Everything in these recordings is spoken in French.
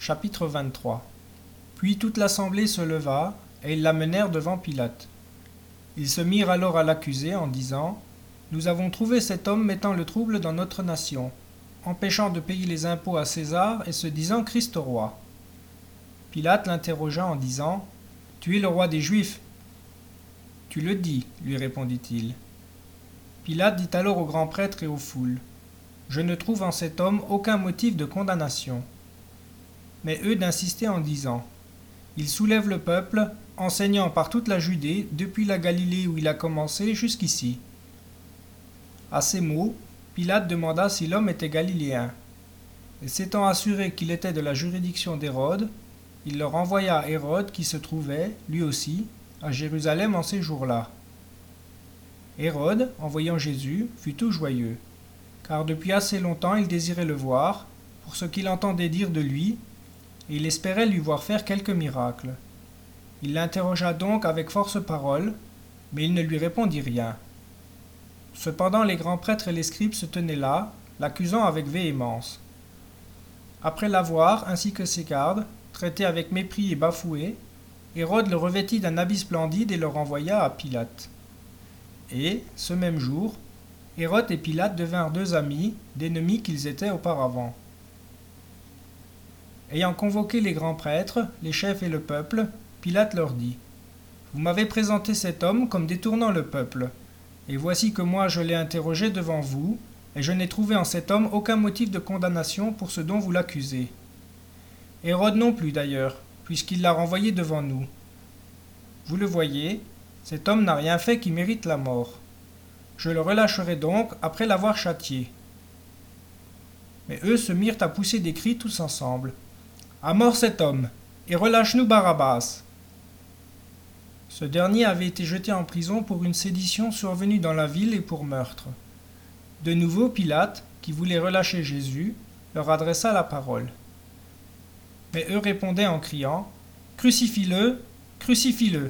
Chapitre 23. Puis toute l'assemblée se leva, et ils l'amenèrent devant Pilate. Ils se mirent alors à l'accuser en disant : « Nous avons trouvé cet homme mettant le trouble dans notre nation, empêchant de payer les impôts à César et se disant Christ roi. » Pilate l'interrogea en disant : « Tu es le roi des Juifs ?» ?»« Tu le dis, lui répondit-il. Pilate dit alors aux grands prêtres et aux foules : « Je ne trouve en cet homme aucun motif de condamnation. » Mais eux d'insister en disant : « Il soulève le peuple, enseignant par toute la Judée, depuis la Galilée où il a commencé jusqu'ici. » À ces mots, Pilate demanda si l'homme était galiléen. Et s'étant assuré qu'il était de la juridiction d'Hérode, il le renvoya à Hérode qui se trouvait, lui aussi, à Jérusalem en ces jours-là. Hérode, en voyant Jésus, fut tout joyeux, car depuis assez longtemps il désirait le voir, pour ce qu'il entendait dire de lui, et il espérait lui voir faire quelque miracle. Il l'interrogea donc avec force parole, mais il ne lui répondit rien. Cependant les grands prêtres et les scribes se tenaient là, l'accusant avec véhémence. Après l'avoir, ainsi que ses gardes, traité avec mépris et bafoué, Hérode le revêtit d'un habit splendide et le renvoya à Pilate. Et, ce même jour, Hérode et Pilate devinrent deux amis, d'ennemis qu'ils étaient auparavant. Ayant convoqué les grands prêtres, les chefs et le peuple, Pilate leur dit : « Vous m'avez présenté cet homme comme détournant le peuple, et voici que moi je l'ai interrogé devant vous, et je n'ai trouvé en cet homme aucun motif de condamnation pour ce dont vous l'accusez. Hérode non plus d'ailleurs, puisqu'il l'a renvoyé devant nous. Vous le voyez, cet homme n'a rien fait qui mérite la mort. Je le relâcherai donc après l'avoir châtié. » Mais eux se mirent à pousser des cris tous ensemble : « À mort cet homme, et relâche-nous Barabbas !» Ce dernier avait été jeté en prison pour une sédition survenue dans la ville et pour meurtre. De nouveau Pilate, qui voulait relâcher Jésus, leur adressa la parole. Mais eux répondaient en criant : « Crucifie-le, crucifie-le !»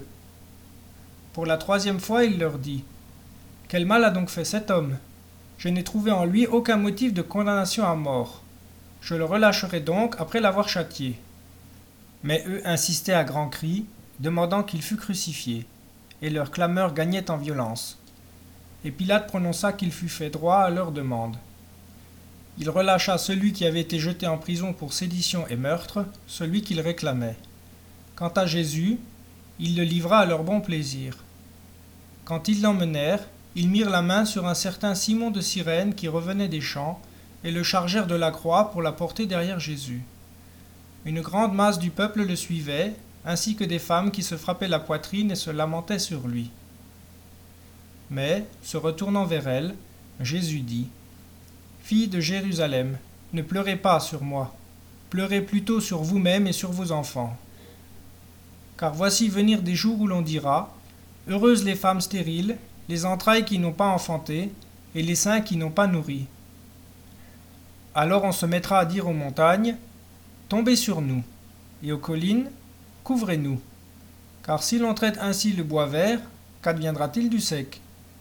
Pour la troisième fois, il leur dit : « Quel mal a donc fait cet homme ? Je n'ai trouvé en lui aucun motif de condamnation à mort. Je le relâcherai donc après l'avoir châtié. » Mais eux insistaient à grands cris, demandant qu'il fût crucifié, et leur clameur gagnait en violence. Et Pilate prononça qu'il fût fait droit à leur demande. Il relâcha celui qui avait été jeté en prison pour sédition et meurtre, celui qu'il réclamait. Quant à Jésus, il le livra à leur bon plaisir. Quand ils l'emmenèrent, ils mirent la main sur un certain Simon de Cyrène qui revenait des champs, et le chargèrent de la croix pour la porter derrière Jésus. Une grande masse du peuple le suivait, ainsi que des femmes qui se frappaient la poitrine et se lamentaient sur lui. Mais, se retournant vers elle, Jésus dit : « Filles de Jérusalem, ne pleurez pas sur moi, pleurez plutôt sur vous-même et sur vos enfants. Car voici venir des jours où l'on dira : heureuses les femmes stériles, les entrailles qui n'ont pas enfanté, et les seins qui n'ont pas nourri. Alors on se mettra à dire aux montagnes : tombez sur nous, et aux collines : couvrez-nous. Car si l'on traite ainsi le bois vert, qu'adviendra-t-il du sec ?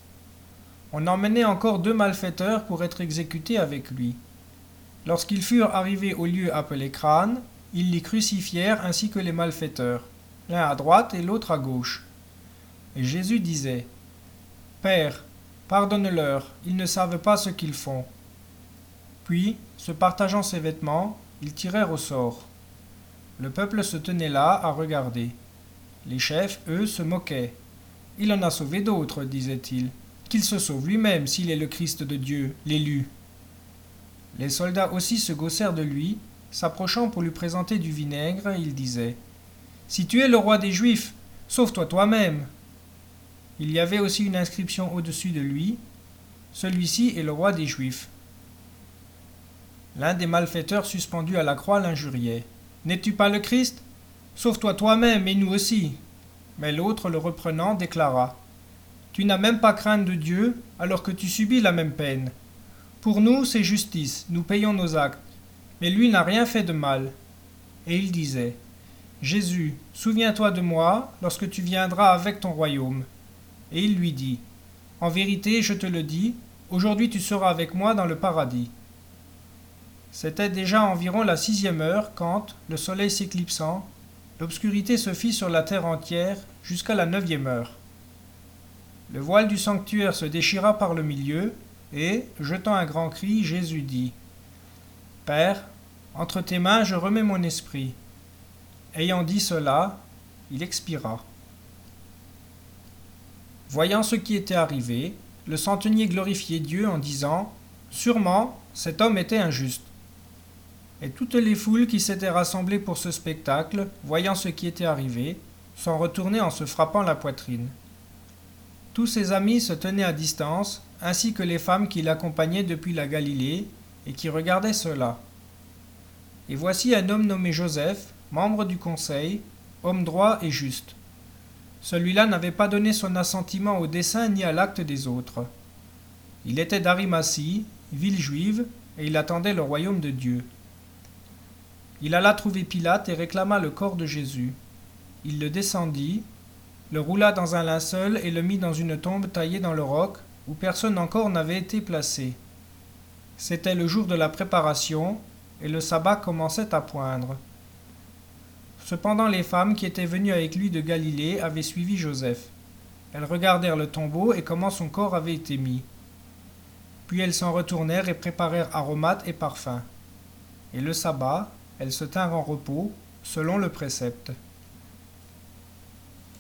On emmenait encore deux malfaiteurs pour être exécutés avec lui. Lorsqu'ils furent arrivés au lieu appelé Crâne, ils l'y crucifièrent ainsi que les malfaiteurs, l'un à droite et l'autre à gauche. Et Jésus disait : « Père, pardonne-leur, ils ne savent pas ce qu'ils font. » Puis, se partageant ses vêtements, ils tirèrent au sort. Le peuple se tenait là à regarder. Les chefs, eux, se moquaient. « Il en a sauvé d'autres, disaient-ils. Qu'il se sauve lui-même s'il est le Christ de Dieu, l'élu. » Les soldats aussi se gaussèrent de lui, s'approchant pour lui présenter du vinaigre, ils disaient : « Si tu es le roi des Juifs, sauve-toi toi-même. » Il y avait aussi une inscription au-dessus de lui : « Celui-ci est le roi des Juifs. » L'un des malfaiteurs suspendus à la croix l'injuriait : « N'es-tu pas le Christ ? Sauve-toi toi-même et nous aussi. » Mais l'autre, le reprenant, déclara : « Tu n'as même pas crainte de Dieu, alors que tu subis la même peine. Pour nous, c'est justice, nous payons nos actes, mais lui n'a rien fait de mal. » Et il disait : « Jésus, souviens-toi de moi lorsque tu viendras avec ton royaume. » Et il lui dit : « En vérité, je te le dis, aujourd'hui tu seras avec moi dans le paradis. » C'était déjà environ la 6e heure quand, le soleil s'éclipsant, l'obscurité se fit sur la terre entière jusqu'à la 9e heure. Le voile du sanctuaire se déchira par le milieu, et, jetant un grand cri, Jésus dit : « Père, entre tes mains je remets mon esprit. » Ayant dit cela, il expira. Voyant ce qui était arrivé, le centenier glorifiait Dieu en disant : « Sûrement, cet homme était injuste. » Et toutes les foules qui s'étaient rassemblées pour ce spectacle, voyant ce qui était arrivé, s'en retournaient en se frappant la poitrine. Tous ses amis se tenaient à distance, ainsi que les femmes qui l'accompagnaient depuis la Galilée et qui regardaient cela. Et voici un homme nommé Joseph, membre du conseil, homme droit et juste. Celui-là n'avait pas donné son assentiment au dessein ni à l'acte des autres. Il était d'Arimathie, ville juive, et il attendait le royaume de Dieu. Il alla trouver Pilate et réclama le corps de Jésus. Il le descendit, le roula dans un linceul et le mit dans une tombe taillée dans le roc, où personne encore n'avait été placé. C'était le jour de la préparation, et le sabbat commençait à poindre. Cependant les femmes qui étaient venues avec lui de Galilée avaient suivi Joseph. Elles regardèrent le tombeau et comment son corps avait été mis. Puis elles s'en retournèrent et préparèrent aromates et parfums. Et le sabbat, elles se tinrent en repos, selon le précepte.